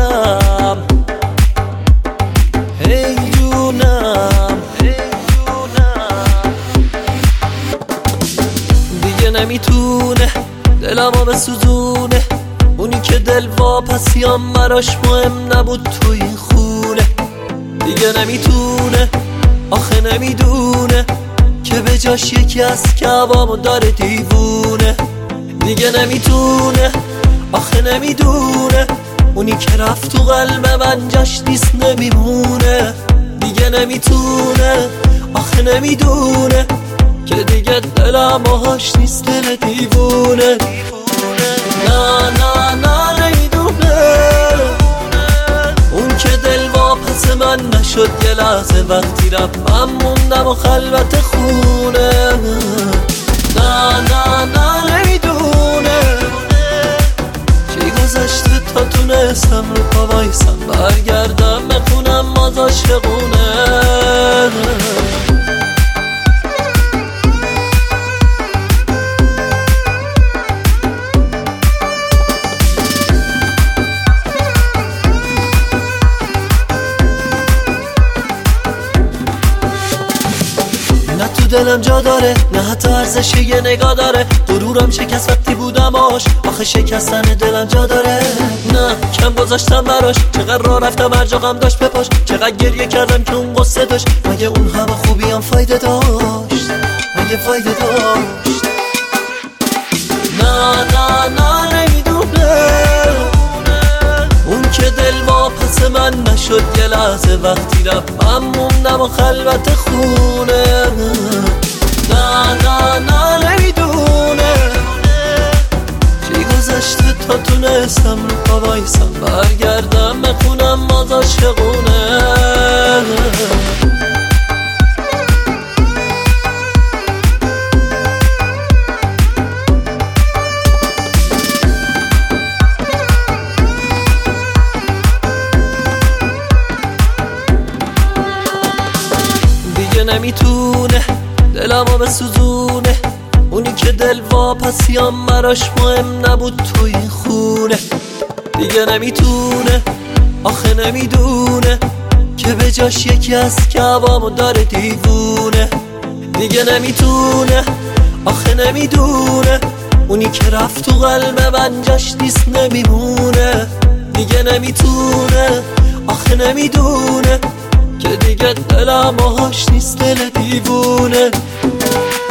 جونم هی جونم دیگه نمیتونه دلمو بسوزونه، اونی که دل واپسیام براش مهم نبود تو این خونه. دیگه نمیتونه آخه نمیدونه که به جاش یکی از کعبامو داره دیوونه. دیگه نمیتونه آخه نمیدونه اونی که رفت تو قلب من جاش نیست نمیمونه. دیگه نمیتونه آخه نمیدونه که دیگه دلم آهاش نیست دل دیوونه. نه نه نه نمیدونه اون که دل واپس من نشد یه لحظه وقتی رفت من موندم و خلوت خونه. نه نه نه نمیدونه چی گذشته تا تونستم رو پا وایسم برگردم بخونم باز عاشقونه. نه تو دلم جا داره نه حتی ارزش یه نگاه داره، غرورم شکست وقتی بودم آخه شکستن دلم جا داره. نه کم گذاشتم براش چقدر راه رفتم هر جا غم داشت بپاش، چقدر گریه کردم که اون قصه داشت مگه اون همه خوبی هم فایده داشت مگه فایده داشت. نه نه نه نمیدونه اون که دل واپس من نشد یه لحظه وقتی رفت من موندم و خلوت خونه. نه نه نه نمیدونه چی گذشته تا تونستم رو پا وایسم برگردم بخونم باز عاشقونه. نمیتونه دلمو بسوزونه، اونی که دل واپسیام براش مهم نبود تو این خونه. دیگه نمیتونه آخه نمیدونه که به جاش یکی از کعبامو داره دیوونه. دیگه نمیتونه آخه نمیدونه اونی که رفت تو قلب من جاش نیست نمیمونه. دیگه نمیتونه آخه نمیدونه که دیگه دلم آهاش نیست دل دیوونه.